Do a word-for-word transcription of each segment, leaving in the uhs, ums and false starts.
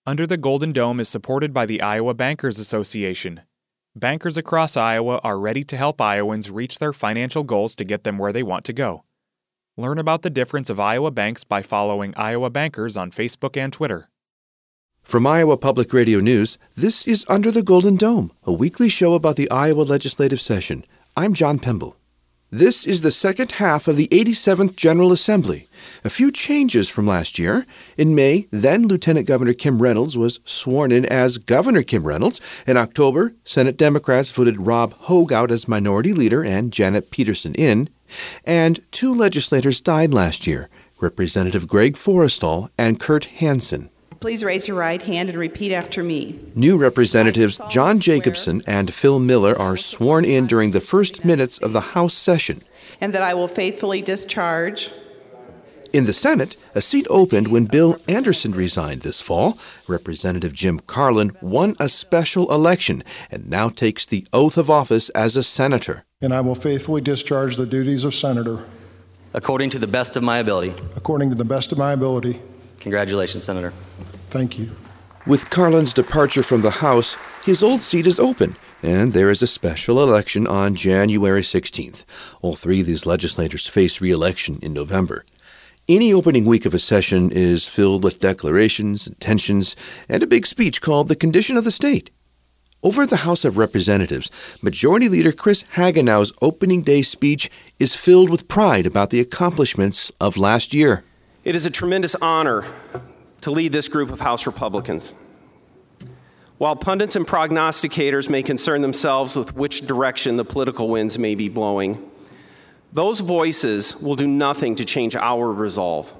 Under the Golden Dome is supported by the Iowa Bankers Association. Bankers across Iowa are ready to help Iowans reach their financial goals to get them where they want to go. Learn about the difference of Iowa banks by following Iowa Bankers on Facebook and Twitter. From Iowa Public Radio News, this is Under the Golden Dome, a weekly show about the Iowa legislative session. I'm John Pemble. This is the second half of the eighty-seventh General Assembly. A few changes from last year. In May, then Lieutenant Governor Kim Reynolds was sworn in as Governor Kim Reynolds. In October, Senate Democrats voted Rob Hogue out as Minority Leader and Janet Peterson in. And two legislators died last year, Representative Greg Forrestal and Kurt Hansen. Please raise your right hand and repeat after me. New Representatives John Jacobson and Phil Miller are sworn in during the first minutes of the House session. And that I will faithfully discharge. In the Senate, a seat opened when Bill Anderson resigned this fall. Representative Jim Carlin won a special election and now takes the oath of office as a senator. And I will faithfully discharge the duties of senator. According to the best of my ability. According to the best of my ability. Congratulations, Senator. Thank you. With Carlin's departure from the House, his old seat is open, and there is a special election on January sixteenth. All three of these legislators face re-election in November. Any opening week of a session is filled with declarations, intentions, and a big speech called the Condition of the State. Over at the House of Representatives, Majority Leader Chris Hagenau's opening day speech is filled with pride about the accomplishments of last year. It is a tremendous honor to lead this group of House Republicans. While pundits and prognosticators may concern themselves with which direction the political winds may be blowing, those voices will do nothing to change our resolve.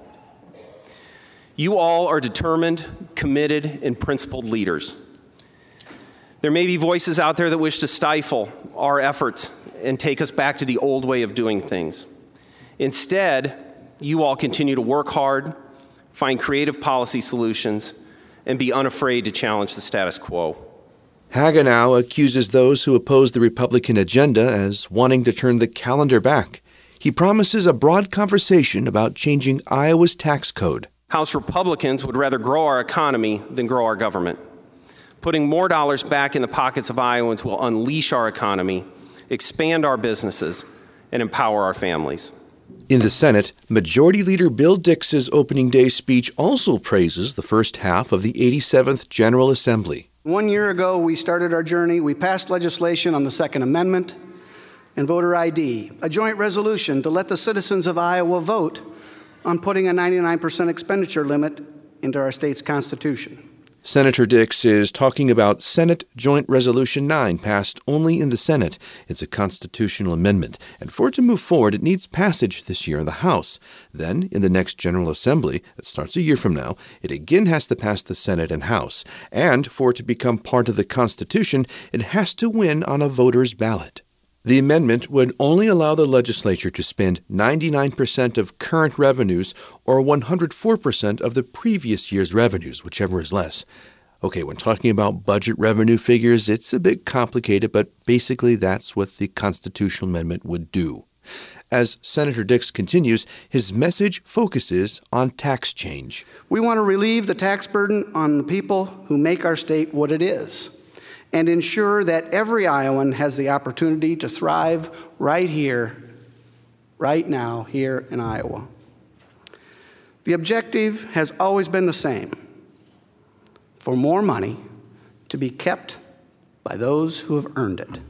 You all are determined, committed, and principled leaders. There may be voices out there that wish to stifle our efforts and take us back to the old way of doing things. Instead, you all continue to work hard, find creative policy solutions, and be unafraid to challenge the status quo. Hagenau accuses those who oppose the Republican agenda as wanting to turn the calendar back. He promises a broad conversation about changing Iowa's tax code. House Republicans would rather grow our economy than grow our government. Putting more dollars back in the pockets of Iowans will unleash our economy, expand our businesses, and empower our families. In the Senate, Majority Leader Bill Dix's opening day speech also praises the first half of the eighty-seventh General Assembly. One year ago, we started our journey. We passed legislation on the Second Amendment and voter I D, a joint resolution to let the citizens of Iowa vote on putting a ninety-nine percent expenditure limit into our state's Constitution. Senator Dix is talking about Senate Joint Resolution nine, passed only in the Senate. It's a constitutional amendment, and for it to move forward, it needs passage this year in the House. Then, in the next General Assembly, that starts a year from now, it again has to pass the Senate and House. And for it to become part of the Constitution, it has to win on a voter's ballot. The amendment would only allow the legislature to spend ninety-nine percent of current revenues or one hundred four percent of the previous year's revenues, whichever is less. Okay, when talking about budget revenue figures, it's a bit complicated, but basically that's what the constitutional amendment would do. As Senator Dix continues, his message focuses on tax change. We want to relieve the tax burden on the people who make our state what it is, and ensure that every Iowan has the opportunity to thrive right here, right now, here in Iowa. The objective has always been the same: for more money to be kept by those who have earned it.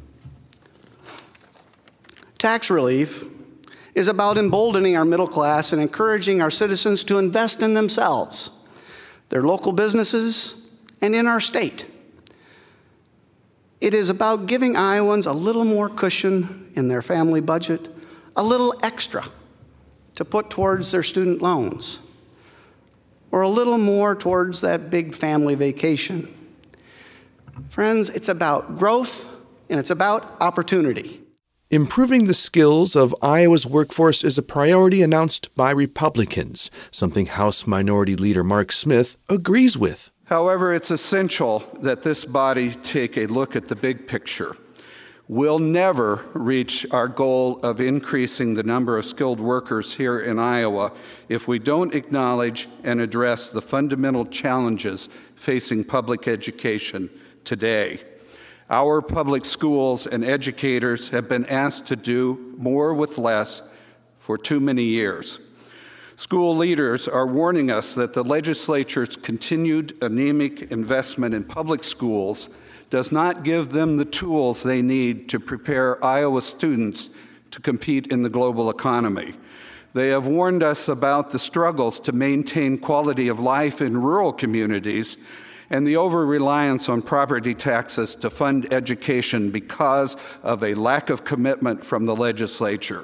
Tax relief is about emboldening our middle class and encouraging our citizens to invest in themselves, their local businesses, and in our state. It is about giving Iowans a little more cushion in their family budget, a little extra to put towards their student loans, or a little more towards that big family vacation. Friends, it's about growth and it's about opportunity. Improving the skills of Iowa's workforce is a priority announced by Republicans, something House Minority Leader Mark Smith agrees with. However, it's essential that this body take a look at the big picture. We'll never reach our goal of increasing the number of skilled workers here in Iowa if we don't acknowledge and address the fundamental challenges facing public education today. Our public schools and educators have been asked to do more with less for too many years. School leaders are warning us that the legislature's continued anemic investment in public schools does not give them the tools they need to prepare Iowa students to compete in the global economy. They have warned us about the struggles to maintain quality of life in rural communities and the over-reliance on property taxes to fund education because of a lack of commitment from the legislature.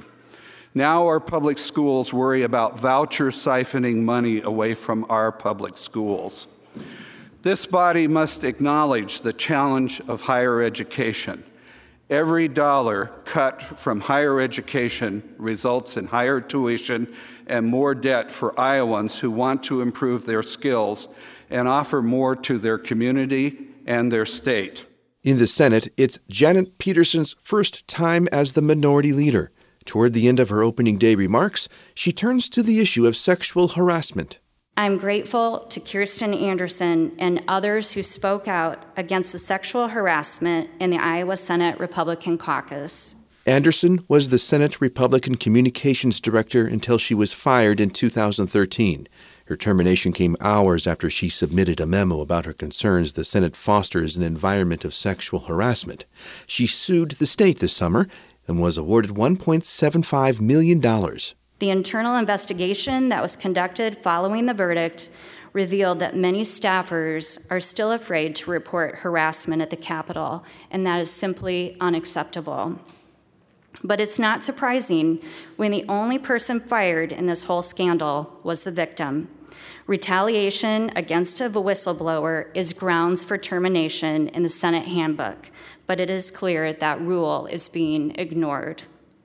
Now our public schools worry about voucher siphoning money away from our public schools. This body must acknowledge the challenge of higher education. Every dollar cut from higher education results in higher tuition and more debt for Iowans who want to improve their skills and offer more to their community and their state. In the Senate, it's Janet Peterson's first time as the minority leader. Toward the end of her opening day remarks, she turns to the issue of sexual harassment. I'm grateful to Kirsten Anderson and others who spoke out against the sexual harassment in the Iowa Senate Republican caucus. Anderson was the Senate Republican Communications Director until she was fired in two thousand thirteen. Her termination came hours after she submitted a memo about her concerns the Senate fosters an environment of sexual harassment. She sued the state this summer and was awarded one point seven five million dollars. The internal investigation that was conducted following the verdict revealed that many staffers are still afraid to report harassment at the Capitol, and that is simply unacceptable. But it's not surprising when the only person fired in this whole scandal was the victim. Retaliation against a whistleblower is grounds for termination in the Senate handbook, but it is clear that rule is being ignored.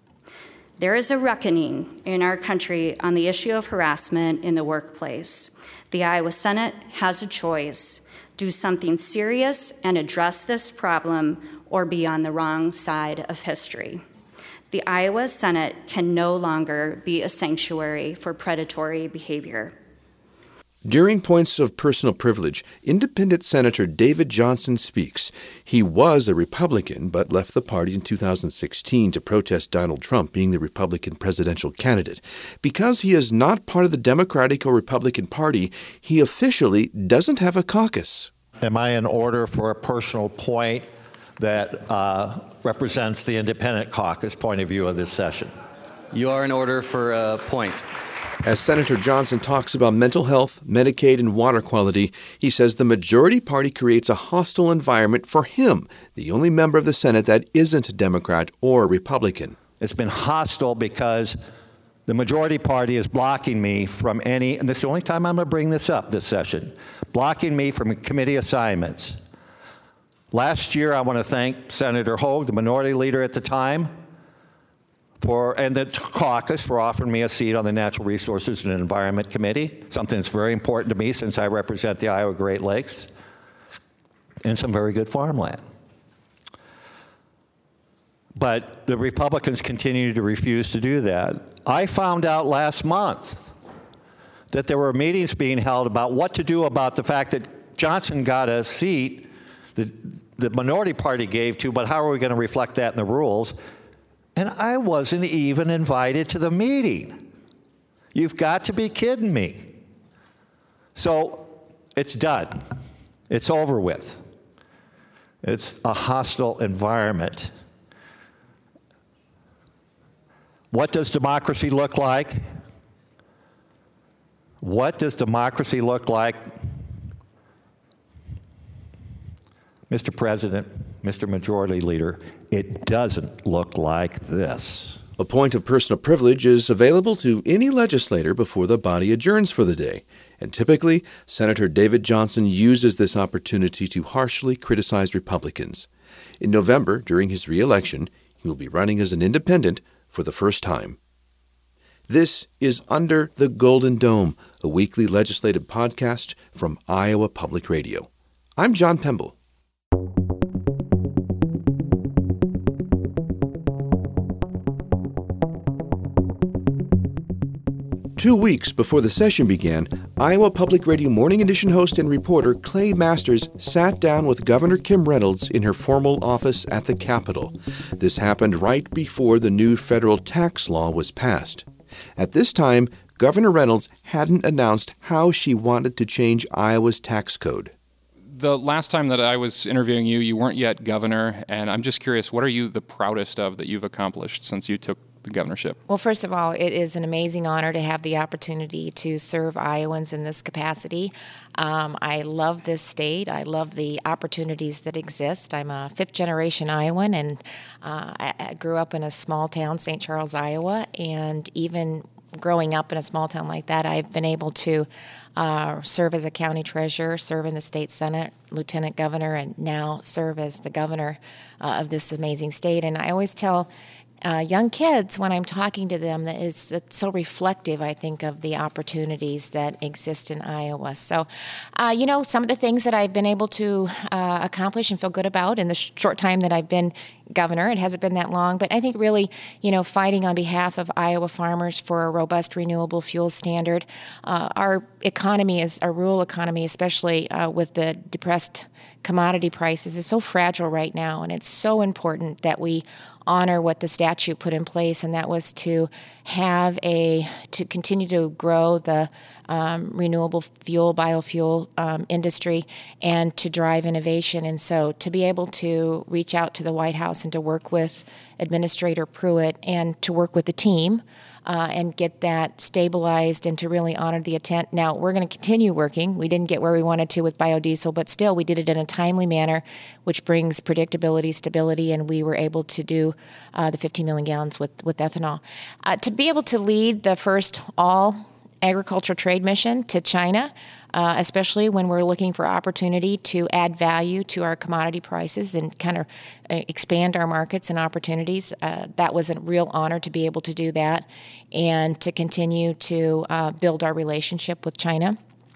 There is a reckoning in our country on the issue of harassment in the workplace. The Iowa Senate has a choice: do something serious and address this problem, or be on the wrong side of history. The Iowa Senate can no longer be a sanctuary for predatory behavior. During points of personal privilege, Independent Senator David Johnson speaks. He was a Republican, but left the party in two thousand sixteen to protest Donald Trump being the Republican presidential candidate. Because he is not part of the Democratic or Republican Party, he officially doesn't have a caucus. Am I in order for a personal point that uh, represents the Independent Caucus point of view of this session? You are in order for a point. As Senator Johnson talks about mental health, Medicaid, and water quality, he says the majority party creates a hostile environment for him, the only member of the Senate that isn't a Democrat or Republican. It's been hostile because the majority party is blocking me from any, and this is the only time I'm going to bring this up this session, blocking me from committee assignments. Last year, I want to thank Senator Hogue, the minority leader at the time, For, and the caucus for offering me a seat on the Natural Resources and Environment Committee, something that's very important to me since I represent the Iowa Great Lakes, and some very good farmland. But the Republicans continue to refuse to do that. I found out last month that there were meetings being held about what to do about the fact that Johnson got a seat that the minority party gave to, but how are we going to reflect that in the rules? And I wasn't even invited to the meeting. You've got to be kidding me. So it's done. It's over with. It's a hostile environment. What does democracy look like? What does democracy look like? Mister President, Mister Majority Leader, it doesn't look like this. A point of personal privilege is available to any legislator before the body adjourns for the day. And typically, Senator David Johnson uses this opportunity to harshly criticize Republicans. In November, during his re-election, he will be running as an independent for the first time. This is Under the Golden Dome, a weekly legislative podcast from Iowa Public Radio. I'm John Pemble. Two weeks before the session began, Iowa Public Radio Morning Edition host and reporter Clay Masters sat down with Governor Kim Reynolds in her formal office at the Capitol. This happened right before the new federal tax law was passed. At this time, Governor Reynolds hadn't announced how she wanted to change Iowa's tax code. The last time that I was interviewing you, you weren't yet governor, and I'm just curious, what are you the proudest of that you've accomplished since you took the governorship? Well, first of all, it is an amazing honor to have the opportunity to serve Iowans in this capacity. Um, I love this state. I love the opportunities that exist. I'm a fifth-generation Iowan, and uh, I, I grew up in a small town, Saint Charles, Iowa, and even growing up in a small town like that, I've been able to uh, serve as a county treasurer, serve in the state senate, lieutenant governor, and now serve as the governor uh, of this amazing state. And I always tell Uh, young kids, when I'm talking to them, that is it's so reflective, I think, of the opportunities that exist in Iowa. So, uh, you know, some of the things that I've been able to uh, accomplish and feel good about in the sh- short time that I've been governor, it hasn't been that long, but I think really, you know, fighting on behalf of Iowa farmers for a robust renewable fuel standard. Uh, our economy is, our rural economy, especially uh, with the depressed commodity prices, is so fragile right now, and it's so important that we honor what the statute put in place, and that was to have a, to continue to grow the um, renewable fuel, biofuel um, industry, and to drive innovation. And so to be able to reach out to the White House and to work with Administrator Pruitt and to work with the team uh, and get that stabilized and to really honor the intent. Now, we're going to continue working. We didn't get where we wanted to with biodiesel, but still we did it in a timely manner, which brings predictability, stability, and we were able to do uh, the fifteen million gallons with, with ethanol. Uh, to be able to lead the first all agriculture trade mission to China, uh, especially when we're looking for opportunity to add value to our commodity prices and kind of uh, expand our markets and opportunities. Uh, that was a real honor to be able to do that and to continue to uh, build our relationship with China.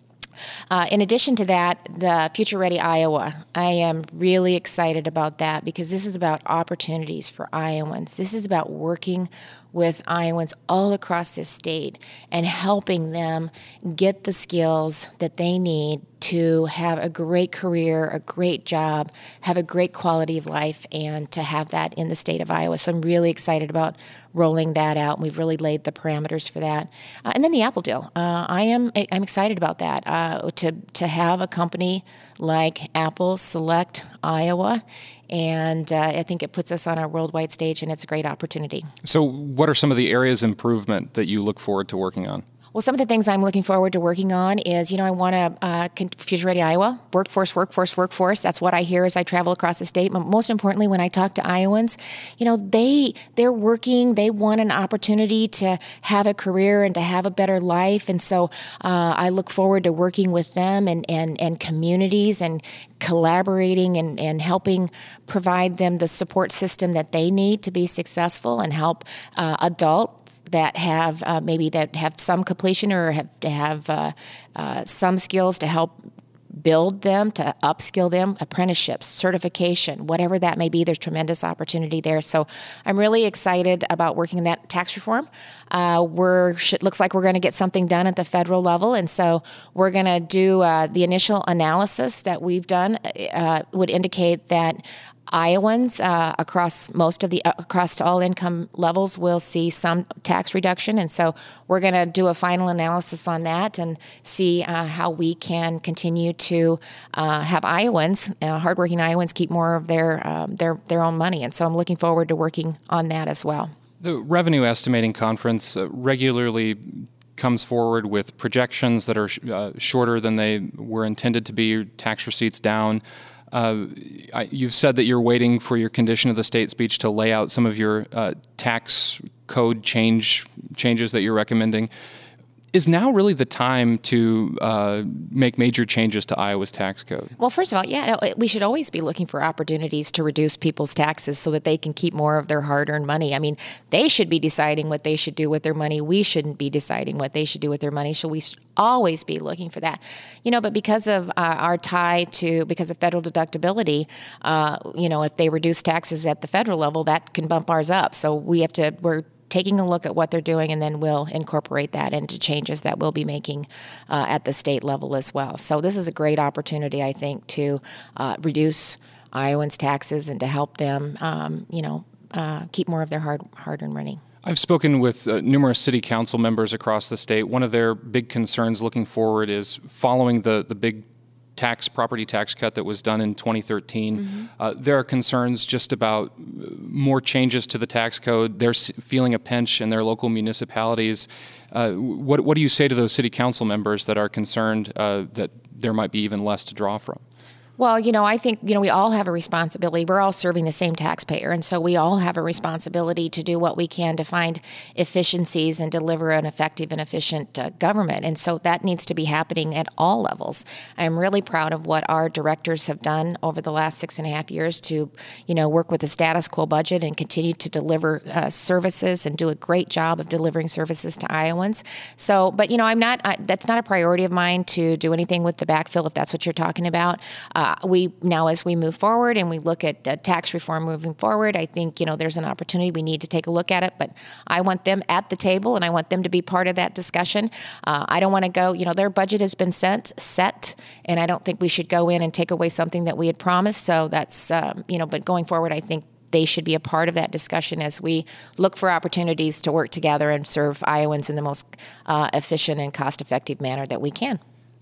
Uh, in addition to that, the Future Ready Iowa, I am really excited about that because this is about opportunities for Iowans. This is about working with Iowans all across this state and helping them get the skills that they need to have a great career, a great job, have a great quality of life, and to have that in the state of Iowa. So I'm really excited about rolling that out. We've really laid the parameters for that. Uh, and then the Apple deal. Uh, I am I'm excited about that. Uh, to to have a company like Apple select Iowa. And uh, I think it puts us on a worldwide stage, and it's a great opportunity. So what are some of the areas of improvement that you look forward to working on? Well, some of the things I'm looking forward to working on is, you know, I want to uh, Future Ready Iowa, workforce, workforce, workforce. That's what I hear as I travel across the state. But most importantly, when I talk to Iowans, you know, they, they're working, they want an opportunity to have a career and to have a better life. And so uh, I look forward to working with them and, and, and communities and collaborating and, and helping provide them the support system that they need to be successful and help uh, adults that have uh, maybe that have some completion or have to have uh, uh, some skills to help build them, to upskill them, apprenticeships, certification, whatever that may be. There's tremendous opportunity there. So I'm really excited about working in that tax reform. Uh, we're it looks like we're going to get something done at the federal level, and so we're going to do uh, the initial analysis that we've done uh, would indicate that Iowans uh, across most of the uh, across all income levels will see some tax reduction, and so we're going to do a final analysis on that and see uh, how we can continue to uh, have Iowans, uh, hardworking Iowans, keep more of their um, their their own money. And so I'm looking forward to working on that as well. The Revenue Estimating Conference uh, regularly comes forward with projections that are sh- uh, shorter than they were intended to be, tax receipts down. Uh, I, you've said that you're waiting for your condition of the state speech to lay out some of your uh, tax code change changes that you're recommending. Is now really the time to uh, make major changes to Iowa's tax code? Well, first of all, yeah, no, we should always be looking for opportunities to reduce people's taxes so that they can keep more of their hard-earned money. I mean, they should be deciding what they should do with their money. We shouldn't be deciding what they should do with their money. So we should always be looking for that. You know, but because of uh, our tie to, because of federal deductibility, uh, you know, if they reduce taxes at the federal level, that can bump ours up. So we have to, we're taking a look at what they're doing, and then we'll incorporate that into changes that we'll be making uh, at the state level as well. So this is a great opportunity, I think, to uh, reduce Iowans' taxes and to help them, um, you know, uh, keep more of their hard, hard-earned money. I've spoken with uh, numerous city council members across the state. One of their big concerns looking forward is following the, the big tax, property tax cut that was done in twenty thirteen. Mm-hmm. Uh, there are concerns just about more changes to the tax code. They're feeling a pinch in their local municipalities. Uh, what, what do you say to those city council members that are concerned uh, that there might be even less to draw from? Well, you know, I think, you know, we all have a responsibility. We're all serving the same taxpayer, and so we all have a responsibility to do what we can to find efficiencies and deliver an effective and efficient uh, government. And so that needs to be happening at all levels. I'm really proud of what our directors have done over the last six and a half years to, you know, work with the status quo budget and continue to deliver uh, services and do a great job of delivering services to Iowans. So, but, you know, I'm not, I, that's not a priority of mine to do anything with the backfill, if that's what you're talking about. Uh, Uh, we now, as we move forward and we look at uh, tax reform moving forward, I think, you know, there's an opportunity. We need to take a look at it, but I want them at the table and I want them to be part of that discussion. Uh, I don't want to go, you know, their budget has been sent, set, and I don't think we should go in and take away something that we had promised. So that's, um, you know, but going forward, I think they should be a part of that discussion as we look for opportunities to work together and serve Iowans in the most uh, efficient and cost-effective manner that we can.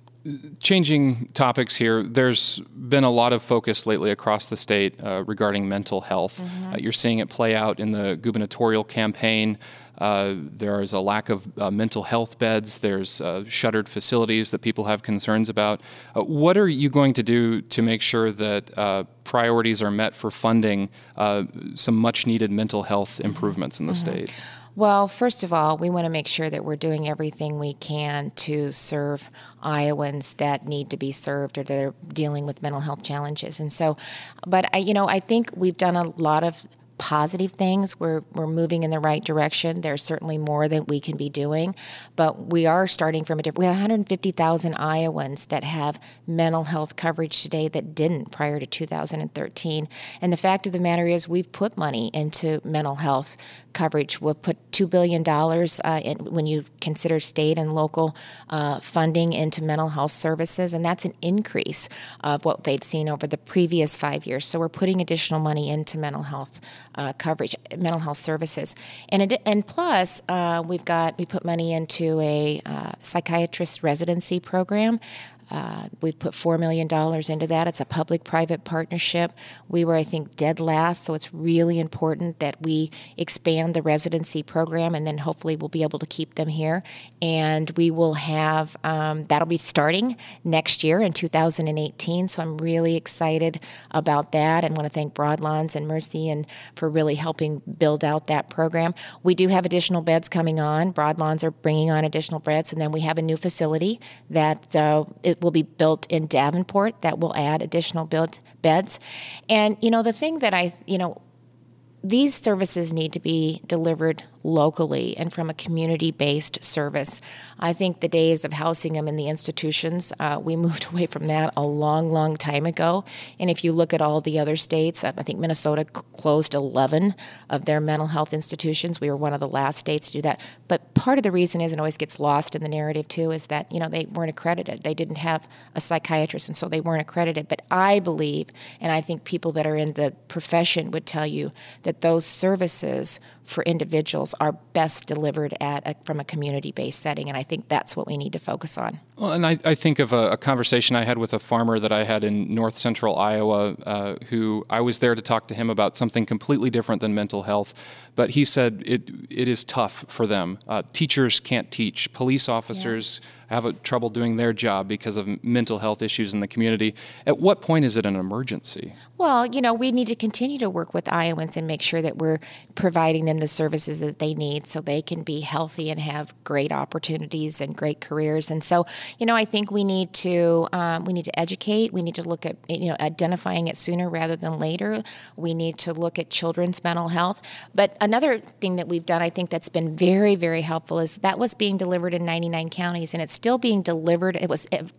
Changing topics here, there's been a lot of focus lately across the state uh, regarding mental health. Mm-hmm. Uh, you're seeing it play out in the gubernatorial campaign. Uh, there is a lack of uh, mental health beds. There's uh, shuttered facilities that people have concerns about. Uh, what are you going to do to make sure that uh, priorities are met for funding uh, some much-needed mental health improvements in the mm-hmm. state? Well, first of all, we want to make sure that we're doing everything we can to serve Iowans that need to be served or that are dealing with mental health challenges. And so, but I, you know, I think we've done a lot of positive things. We're we're moving in the right direction. There's certainly more that we can be doing, but we are starting from a different. We have one hundred fifty thousand Iowans that have mental health coverage today that didn't prior to two thousand thirteen. And the fact of the matter is, we've put money into mental health coverage. We'll put two billion dollars uh, in, when you consider state and local uh, funding into mental health services, and that's an increase of what they'd seen over the previous five years. So we're putting additional money into mental health uh, coverage, mental health services. And it, and plus, uh, we've got, we put money into a uh, psychiatrist residency program. Uh, we've put four million dollars into that. It's a public-private partnership. We were, I think, dead last, so it's really important that we expand the residency program, and then hopefully we'll be able to keep them here. And we will have, um, that'll be starting next year in two thousand eighteen, so I'm really excited about that and want to thank Broadlawns and Mercy and for really helping build out that program. We do have additional beds coming on. Broadlawns are bringing on additional beds, and then we have a new facility that uh, it will be built in Davenport that will add additional build beds. And, you know, the thing that I, you know, these services need to be delivered locally and from a community-based service. I think the days of housing them in the institutions, uh, we moved away from that a long, long time ago. And if you look at all the other states, I think Minnesota c- closed eleven of their mental health institutions. We were one of the last states to do that. But part of the reason is, and always gets lost in the narrative too, is that, you know, they weren't accredited. They didn't have a psychiatrist, and so they weren't accredited. But I believe, and I think people that are in the profession would tell you, that those services for individuals are best delivered at a, from a community-based setting, and I think that's what we need to focus on. Well, and I, I think of a, a conversation I had with a farmer that I had in north central Iowa, uh, who I was there to talk to him about something completely different than mental health, but he said it it is tough for them. Uh, teachers can't teach. Police officers yeah. have a, trouble doing their job because of mental health issues in the community. At what point is it an emergency? Well, you know, we need to continue to work with Iowans and make sure that we're providing them the services that they need so they can be healthy and have great opportunities and great careers. And so, you know, I think we need to um, we need to educate. We need to look at, you know, identifying it sooner rather than later. We need to look at children's mental health. But another thing that we've done, I think that's been very, very helpful, is that was being delivered in ninety-nine counties, and it's still being delivered. It was. It,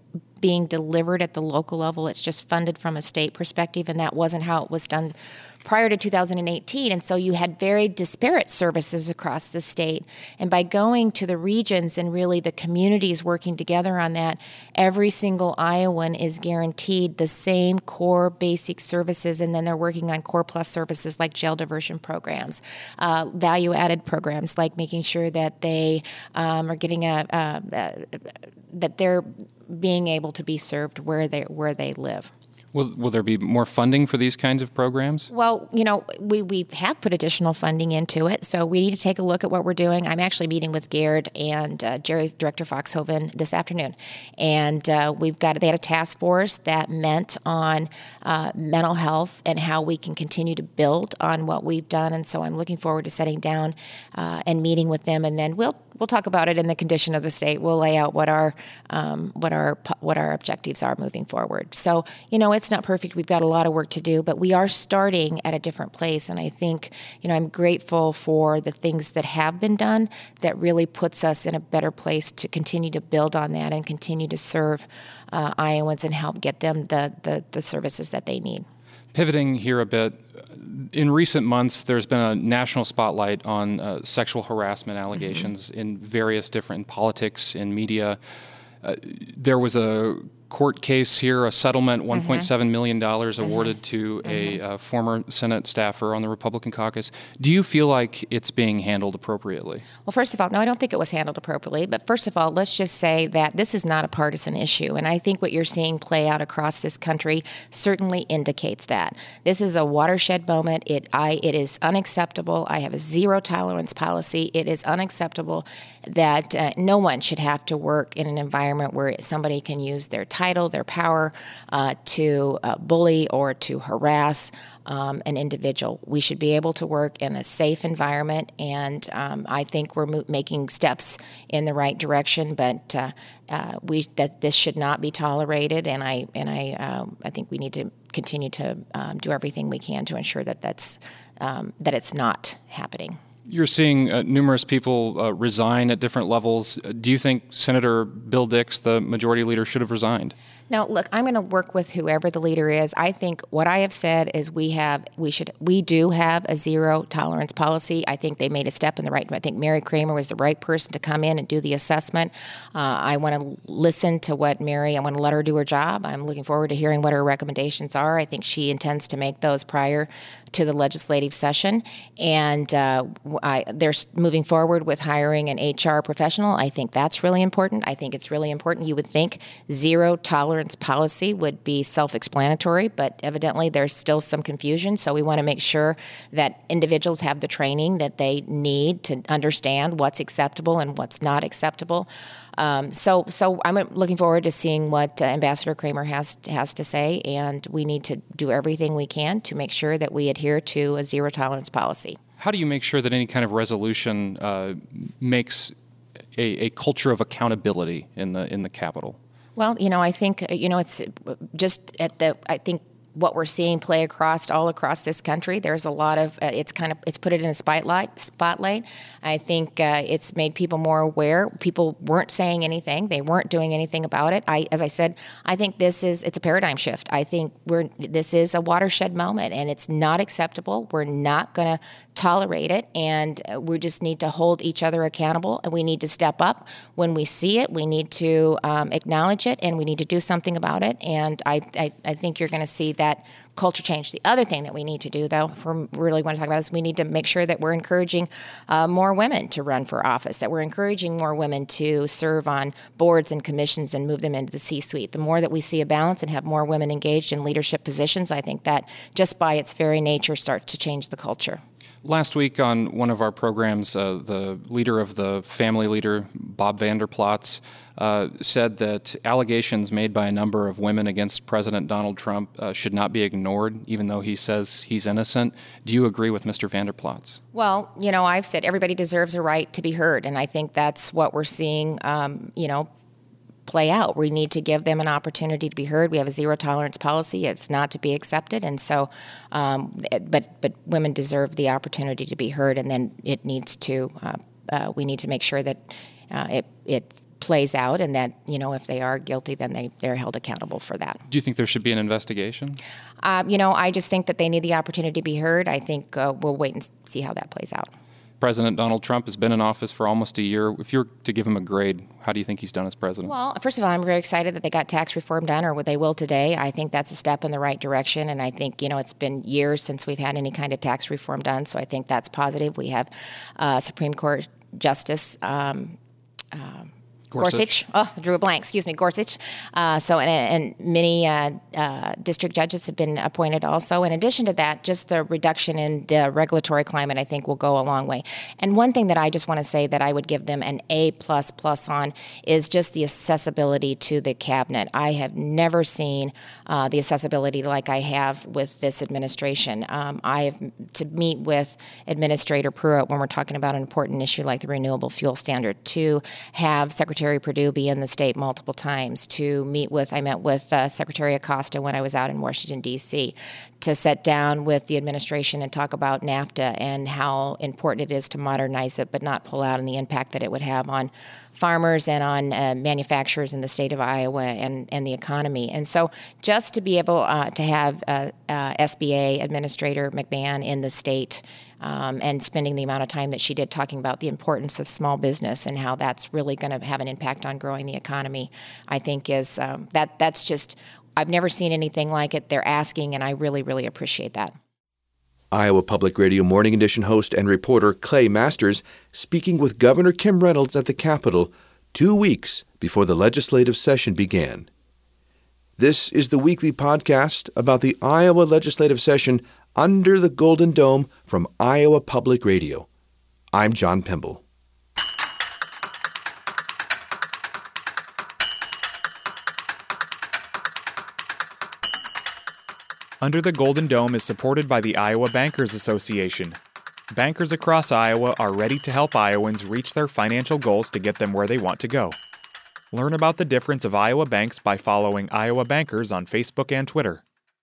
being delivered at the local level. It's just funded from a state perspective, and that wasn't how it was done prior to two thousand eighteen. And so you had very disparate services across the state. And by going to the regions and really the communities working together on that, every single Iowan is guaranteed the same core basic services, and then they're working on core plus services like jail diversion programs, uh, value-added programs like making sure that they um, are getting a, a, a that they're being able to be served where they where they live. Will, will there be more funding for these kinds of programs? Well, you know, we, we have put additional funding into it, so we need to take a look at what we're doing. I'm actually meeting with Gerd and uh, Jerry, Director Foxhoven, this afternoon, and uh, we've got they had a task force that met on uh, mental health and how we can continue to build on what we've done, and so I'm looking forward to sitting down uh, and meeting with them, and then we'll we'll talk about it in the condition of the state. We'll lay out what our um, what our what our objectives are moving forward. So, you know, it's not perfect. We've got a lot of work to do, but we are starting at a different place. And I think, you know, I'm grateful for the things that have been done that really puts us in a better place to continue to build on that and continue to serve uh, Iowans and help get them the, the, the services that they need. Pivoting here a bit, in recent months, there's been a national spotlight on uh, sexual harassment allegations mm-hmm. in various different politics, in media. Uh, there was a court case here, a settlement, one point seven million dollars mm-hmm. awarded to mm-hmm. a uh, former Senate staffer on the Republican caucus. Do you feel like it's being handled appropriately? Well, first of all, no, I don't think it was handled appropriately. But first of all, let's just say that this is not a partisan issue. And I think what you're seeing play out across this country certainly indicates that. This is a watershed moment. It, I, it is unacceptable. I have a zero tolerance policy. It is unacceptable that uh, no one should have to work in an environment where somebody can use their title, their power uh, to uh, bully or to harass um, an individual. We should be able to work in a safe environment, and um, I think we're mo- making steps in the right direction. But uh, uh, we that this should not be tolerated, and I and I uh, I think we need to continue to um, do everything we can to ensure that that's um, that it's not happening. You're seeing uh, numerous people uh, resign at different levels. Do you think Senator Bill Dix, the majority leader, should have resigned? Now, look, I'm going to work with whoever the leader is. I think what I have said is we have, we should, we do have a zero tolerance policy. I think they made a step in the right. I think Mary Kramer was the right person to come in and do the assessment. Uh, I want to listen to what Mary. I want to let her do her job. I'm looking forward to hearing what her recommendations are. I think she intends to make those prior to the legislative session, and uh, I, they're moving forward with hiring an H R professional. I think that's really important. I think it's really important. You would think zero tolerance policy would be self-explanatory, but evidently there's still some confusion. So we want to make sure that individuals have the training that they need to understand what's acceptable and what's not acceptable. Um, so, so I'm looking forward to seeing what uh, Ambassador Kramer has has to say, and we need to do everything we can to make sure that we adhere to a zero tolerance policy. How do you make sure that any kind of resolution uh, makes a, a culture of accountability in the in the Capitol? Well, you know, I think, you know, it's just at the, I think what we're seeing play across, all across this country, there's a lot of, uh, it's kind of, it's put it in a spotlight. spotlight. I think uh, it's made people more aware. People weren't saying anything. They weren't doing anything about it. I, as I said, I think this is, it's a paradigm shift. I think we're, this is a watershed moment, and it's not acceptable. We're not going to tolerate it, and we just need to hold each other accountable, and we need to step up when we see it. We need to um, acknowledge it, and we need to do something about it, and I, I, I think you're going to see that culture change. The other thing that we need to do, though, if we really want to talk about this, we need to make sure that we're encouraging uh, more women to run for office, that we're encouraging more women to serve on boards and commissions and move them into the C-suite. The more that we see a balance and have more women engaged in leadership positions, I think that just by its very nature starts to change the culture. Last week on one of our programs, uh, the leader of the family leader, Bob Vander Plaats, uh, said that allegations made by a number of women against President Donald Trump uh, should not be ignored, even though he says he's innocent. Do you agree with Mister Vander Plaats? Well, you know, I've said everybody deserves a right to be heard, and I think that's what we're seeing, um, you know, play out. We need to give them an opportunity to be heard. We have a zero tolerance policy. It's not to be accepted. And so, um, but but women deserve the opportunity to be heard, and then it needs to, uh, uh, we need to make sure that uh, it, it plays out, and that, you know, if they are guilty, then they, they're held accountable for that. Do you think there should be an investigation? Uh, you know, I just think that they need the opportunity to be heard. I think uh, we'll wait and see how that plays out. President Donald Trump has been in office for almost a year. If you were to give him a grade, how do you think he's done as president? Well, first of all, I'm very excited that they got tax reform done, or what they will today. I think that's a step in the right direction, and I think, you know, it's been years since we've had any kind of tax reform done, so I think that's positive. We have uh, Supreme Court Justice um, um, Gorsuch. Gorsuch. Oh, I drew a blank. Excuse me, Gorsuch. Uh, so, and, and many uh, uh, district judges have been appointed also. In addition to that, just the reduction in the regulatory climate, I think, will go a long way. And one thing that I just want to say that I would give them an A plus plus on is just the accessibility to the cabinet. I have never seen uh, the accessibility like I have with this administration. Um, I have to meet with Administrator Pruitt when we're talking about an important issue like the renewable fuel standard, to have Secretary Perdue be in the state multiple times, to meet with, I met with uh, Secretary Acosta when I was out in Washington, D C, to sit down with the administration and talk about NAFTA and how important it is to modernize it, but not pull out on the impact that it would have on farmers and on uh, manufacturers in the state of Iowa and, and the economy. And so just to be able uh, to have uh, uh, S B A Administrator McMahon in the state Um, and spending the amount of time that she did talking about the importance of small business and how that's really going to have an impact on growing the economy, I think is um, that that's just, I've never seen anything like it. They're asking, and I really, really appreciate that. Iowa Public Radio Morning Edition host and reporter Clay Masters speaking with Governor Kim Reynolds at the Capitol two weeks before the legislative session began. This is the weekly podcast about the Iowa legislative session under the Golden Dome from Iowa Public Radio. I'm John Pemble. Under the Golden Dome is supported by the Iowa Bankers Association. Bankers across Iowa are ready to help Iowans reach their financial goals to get them where they want to go. Learn about the difference of Iowa banks by following Iowa Bankers on Facebook and Twitter.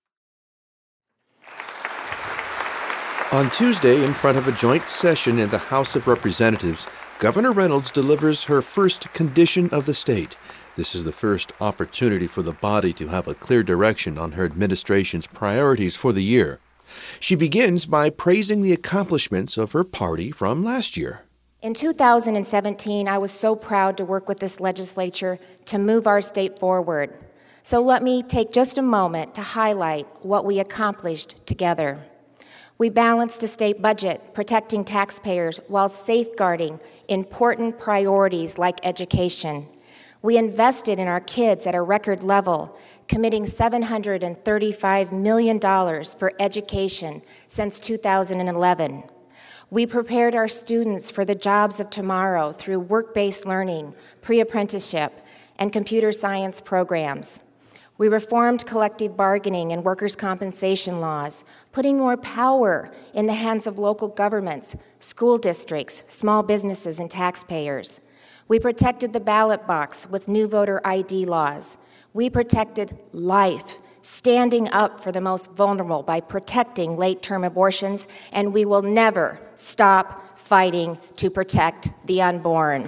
On Tuesday, in front of a joint session in the House of Representatives, Governor Reynolds delivers her first condition of the state. This is the first opportunity for the body to have a clear direction on her administration's priorities for the year. She begins by praising the accomplishments of her party from last year. In two thousand seventeen, I was so proud to work with this legislature to move our state forward. So let me take just a moment to highlight what we accomplished together. We balanced the state budget, protecting taxpayers while safeguarding important priorities like education. We invested in our kids at a record level, committing seven hundred thirty-five million dollars for education since two thousand eleven. We prepared our students for the jobs of tomorrow through work-based learning, pre-apprenticeship, and computer science programs. We reformed collective bargaining and workers' compensation laws, putting more power in the hands of local governments, school districts, small businesses, and taxpayers. We protected the ballot box with new voter I D laws. We protected life, standing up for the most vulnerable by protecting late-term abortions, and we will never stop fighting to protect the unborn.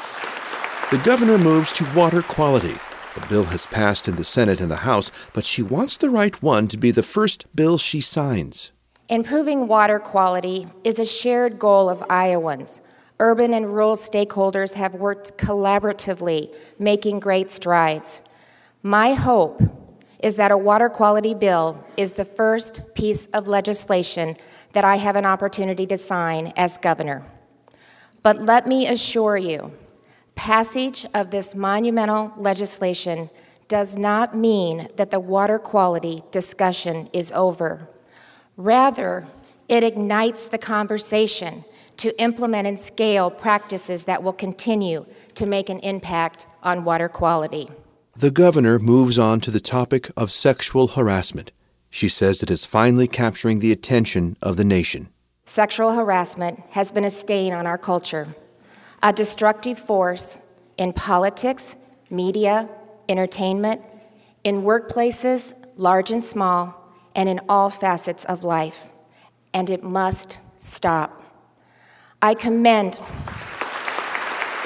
The governor moves to water quality. The bill has passed in the Senate and the House, but she wants the right one to be the first bill she signs. Improving water quality is a shared goal of Iowans. Urban and rural stakeholders have worked collaboratively, making great strides. My hope is that a water quality bill is the first piece of legislation that I have an opportunity to sign as governor. But let me assure you, passage of this monumental legislation does not mean that the water quality discussion is over. Rather, it ignites the conversation to implement and scale practices that will continue to make an impact on water quality. The governor moves on to the topic of sexual harassment. She says it is finally capturing the attention of the nation. Sexual harassment has been a stain on our culture, a destructive force in politics, media, entertainment, in workplaces, large and small, and in all facets of life. And it must stop. I commend.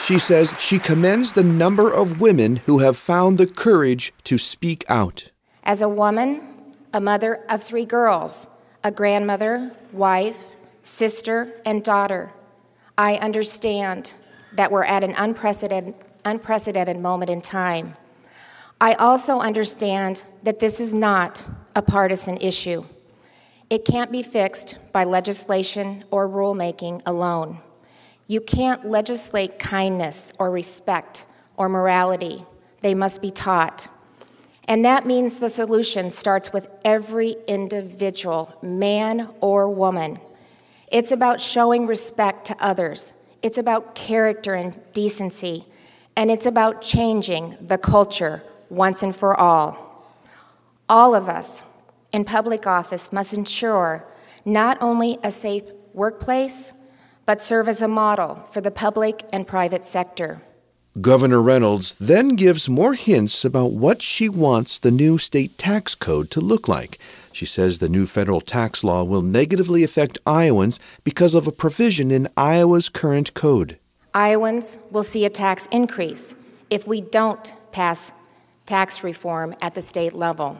She says she commends the number of women who have found the courage to speak out. As a woman, a mother of three girls, a grandmother, wife, sister, and daughter, I understand that we're at an unprecedented, unprecedented moment in time. I also understand that this is not a partisan issue. It can't be fixed by legislation or rulemaking alone. You can't legislate kindness or respect or morality. They must be taught. And that means the solution starts with every individual, man or woman. It's about showing respect to others. It's about character and decency. And it's about changing the culture once and for all. All of us in public office must ensure not only a safe workplace, but serve as a model for the public and private sector. Governor Reynolds then gives more hints about what she wants the new state tax code to look like. She says the new federal tax law will negatively affect Iowans because of a provision in Iowa's current code. Iowans will see a tax increase if we don't pass tax reform at the state level.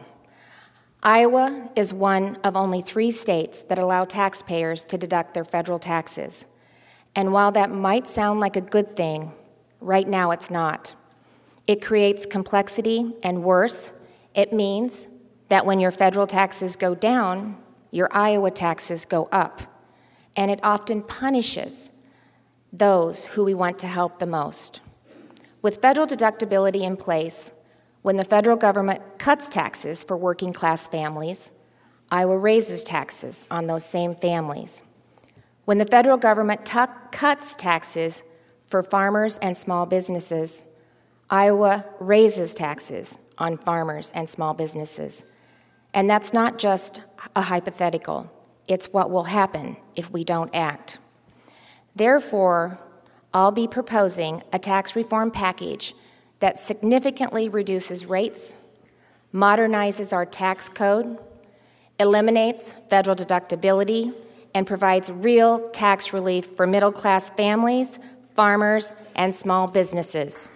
Iowa is one of only three states that allow taxpayers to deduct their federal taxes. And while that might sound like a good thing, right now it's not. It creates complexity, and worse, it means that when your federal taxes go down, your Iowa taxes go up. And it often punishes those who we want to help the most. With federal deductibility in place, when the federal government cuts taxes for working class families, Iowa raises taxes on those same families. When the federal government t- cuts taxes for farmers and small businesses, Iowa raises taxes on farmers and small businesses. And that's not just a hypothetical. It's what will happen if we don't act. Therefore, I'll be proposing a tax reform package that significantly reduces rates, modernizes our tax code, eliminates federal deductibility, and provides real tax relief for middle-class families, farmers, and small businesses.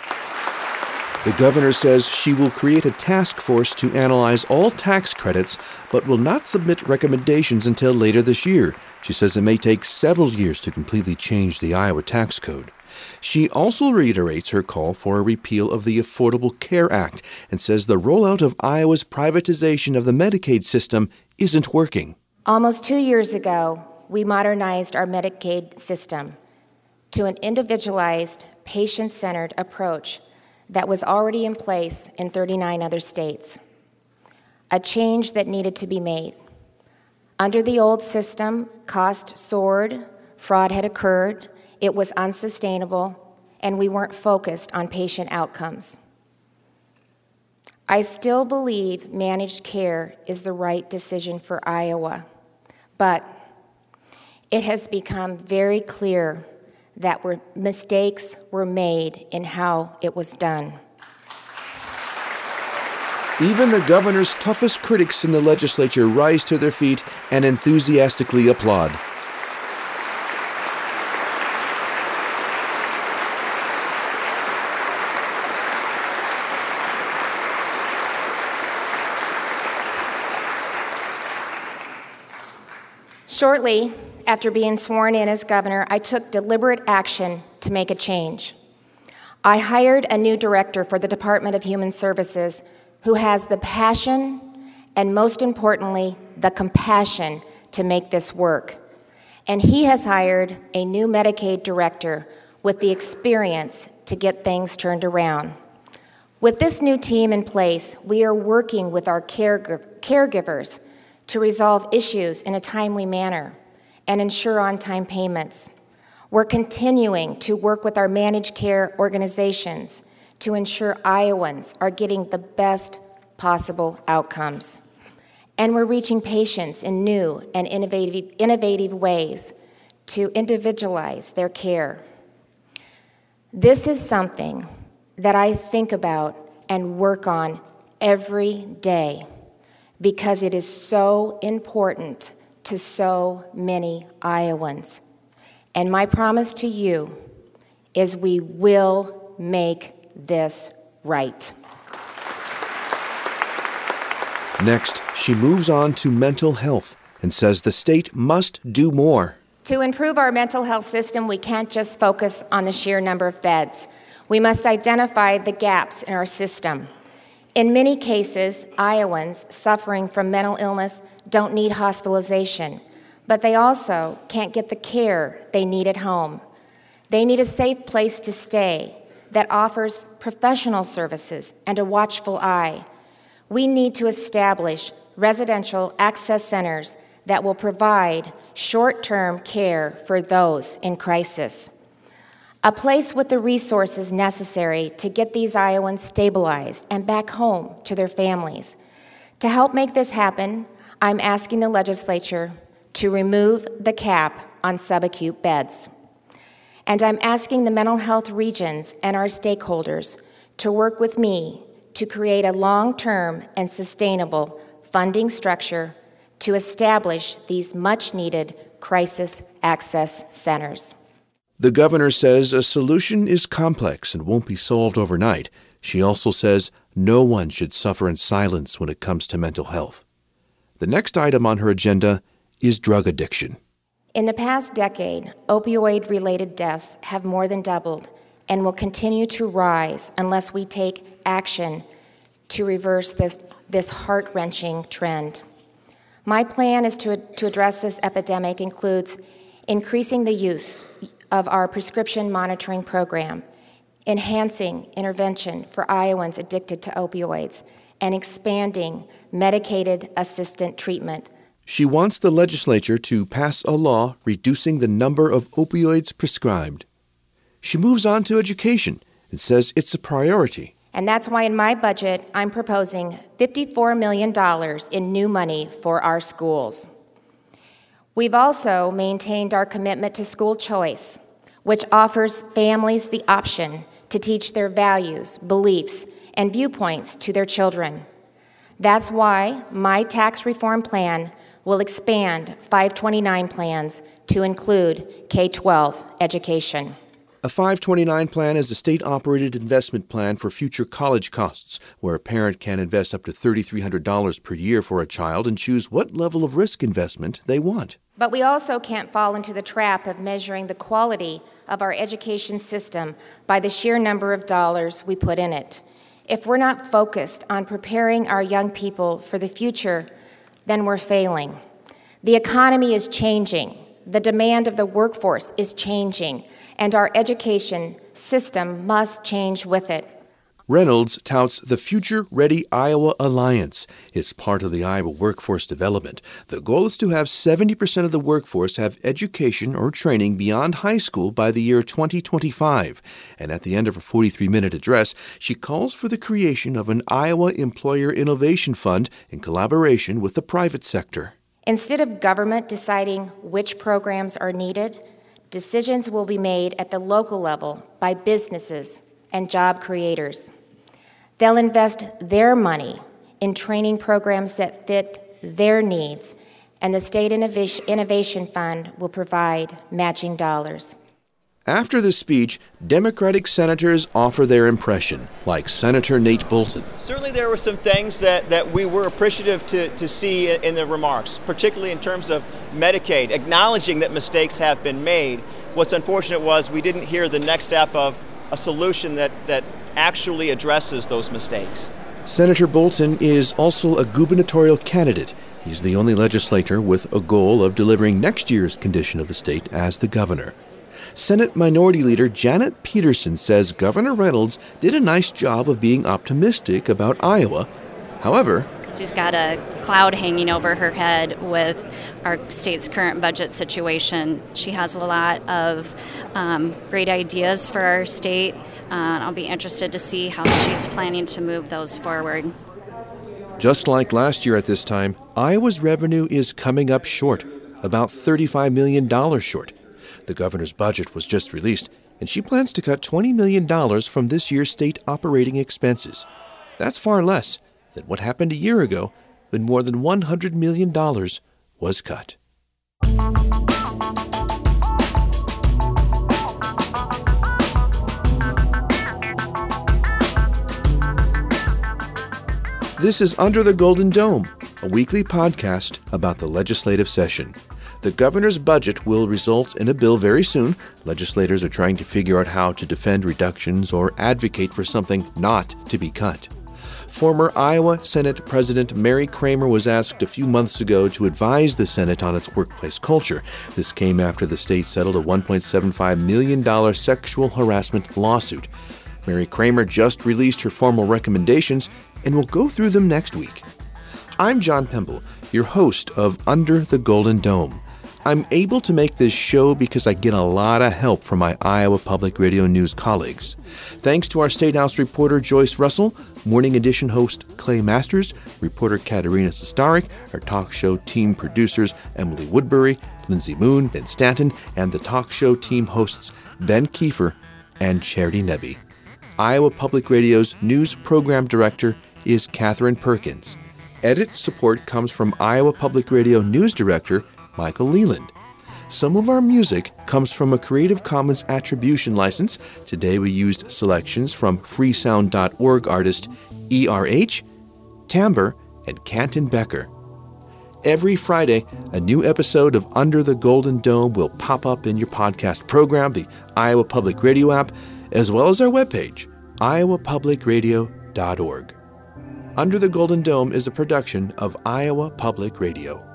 The governor says she will create a task force to analyze all tax credits, but will not submit recommendations until later this year. She says it may take several years to completely change the Iowa tax code. She also reiterates her call for a repeal of the Affordable Care Act and says the rollout of Iowa's privatization of the Medicaid system isn't working. Almost two years ago, we modernized our Medicaid system to an individualized, patient-centered approach that was already in place in thirty-nine other states, a change that needed to be made. Under the old system, cost soared, fraud had occurred, it was unsustainable, and we weren't focused on patient outcomes. I still believe managed care is the right decision for Iowa, but it has become very clear that were, mistakes were made in how it was done. Even the governor's toughest critics in the legislature rise to their feet and enthusiastically applaud. Shortly after being sworn in as governor, I took deliberate action to make a change. I hired a new director for the Department of Human Services who has the passion and, most importantly, the compassion to make this work. And he has hired a new Medicaid director with the experience to get things turned around. With this new team in place, we are working with our caregiv- caregivers to resolve issues in a timely manner and ensure on-time payments. We're continuing to work with our managed care organizations to ensure Iowans are getting the best possible outcomes. And we're reaching patients in new and innovative, innovative ways to individualize their care. This is something that I think about and work on every day because it is so important to so many Iowans. And my promise to you is we will make this right. Next, she moves on to mental health and says the state must do more. To improve our mental health system, we can't just focus on the sheer number of beds. We must identify the gaps in our system. In many cases, Iowans suffering from mental illness don't need hospitalization, but they also can't get the care they need at home. They need a safe place to stay that offers professional services and a watchful eye. We need to establish residential access centers that will provide short-term care for those in crisis. A place with the resources necessary to get these Iowans stabilized and back home to their families. To help make this happen, I'm asking the legislature to remove the cap on subacute beds. And I'm asking the mental health regions and our stakeholders to work with me to create a long-term and sustainable funding structure to establish these much-needed crisis access centers. The governor says a solution is complex and won't be solved overnight. She also says no one should suffer in silence when it comes to mental health. The next item on her agenda is drug addiction. In the past decade, opioid-related deaths have more than doubled and will continue to rise unless we take action to reverse this, this heart-wrenching trend. My plan is to, to address this epidemic includes increasing the use of our prescription monitoring program, enhancing intervention for Iowans addicted to opioids, and expanding medicated assistant treatment. She wants the legislature to pass a law reducing the number of opioids prescribed. She moves on to education and says it's a priority. And that's why in my budget, I'm proposing fifty-four million dollars in new money for our schools. We've also maintained our commitment to school choice, which offers families the option to teach their values, beliefs, and viewpoints to their children. That's why my tax reform plan will expand five twenty-nine plans to include K twelve education. A five twenty-nine plan is a state-operated investment plan for future college costs, where a parent can invest up to three thousand three hundred dollars per year for a child and choose what level of risk investment they want. But we also can't fall into the trap of measuring the quality of our education system by the sheer number of dollars we put in it. If we're not focused on preparing our young people for the future, then we're failing. The economy is changing. The demand of the workforce is changing, and our education system must change with it. Reynolds touts the Future Ready Iowa Alliance. It's part of the Iowa workforce development. The goal is to have seventy percent of the workforce have education or training beyond high school by the year twenty twenty-five. And at the end of her forty-three minute address, she calls for the creation of an Iowa Employer Innovation Fund in collaboration with the private sector. Instead of government deciding which programs are needed, decisions will be made at the local level by businesses and job creators. They'll invest their money in training programs that fit their needs, and the State Innovation Fund will provide matching dollars. After the speech, Democratic senators offer their impression, like Senator Nate Bolton. Certainly there were some things that, that we were appreciative to, to see in the remarks, particularly in terms of Medicaid, acknowledging that mistakes have been made. What's unfortunate was we didn't hear the next step of a solution that, that actually addresses those mistakes. Senator Bolton is also a gubernatorial candidate. He's the only legislator with a goal of delivering next year's condition of the state as the governor. Senate Minority Leader Janet Peterson says Governor Reynolds did a nice job of being optimistic about Iowa. However, she's got a cloud hanging over her head with our state's current budget situation. She has a lot of um, great ideas for our state. Uh, I'll be interested to see how she's planning to move those forward. Just like last year at this time, Iowa's revenue is coming up short, about thirty-five million dollars short. The governor's budget was just released, and she plans to cut twenty million dollars from this year's state operating expenses. That's far less than what happened a year ago when more than one hundred million dollars was cut. This is Under the Golden Dome, a weekly podcast about the legislative session. The governor's budget will result in a bill very soon. Legislators are trying to figure out how to defend reductions or advocate for something not to be cut. Former Iowa Senate President Mary Kramer was asked a few months ago to advise the Senate on its workplace culture. This came after the state settled a one point seven five million dollars sexual harassment lawsuit. Mary Kramer just released her formal recommendations, and we'll go through them next week. I'm John Pemble, your host of Under the Golden Dome. I'm able to make this show because I get a lot of help from my Iowa Public Radio News colleagues. Thanks to our State House reporter Joyce Russell, Morning Edition host Clay Masters, reporter Katerina Sestarik, our talk show team producers Emily Woodbury, Lindsay Moon, Ben Stanton, and the talk show team hosts Ben Kiefer and Charity Nebbe. Iowa Public Radio's news program director is Catherine Perkins. Edit support comes from Iowa Public Radio news director Michael Leland. Some of our music comes from a Creative Commons Attribution license. Today we used selections from freesound dot org artist E R H, Timbre, and Canton Becker. Every Friday, a new episode of Under the Golden Dome will pop up in your podcast program, the Iowa Public Radio app, as well as our webpage, iowa public radio dot org. Under the Golden Dome is a production of Iowa Public Radio.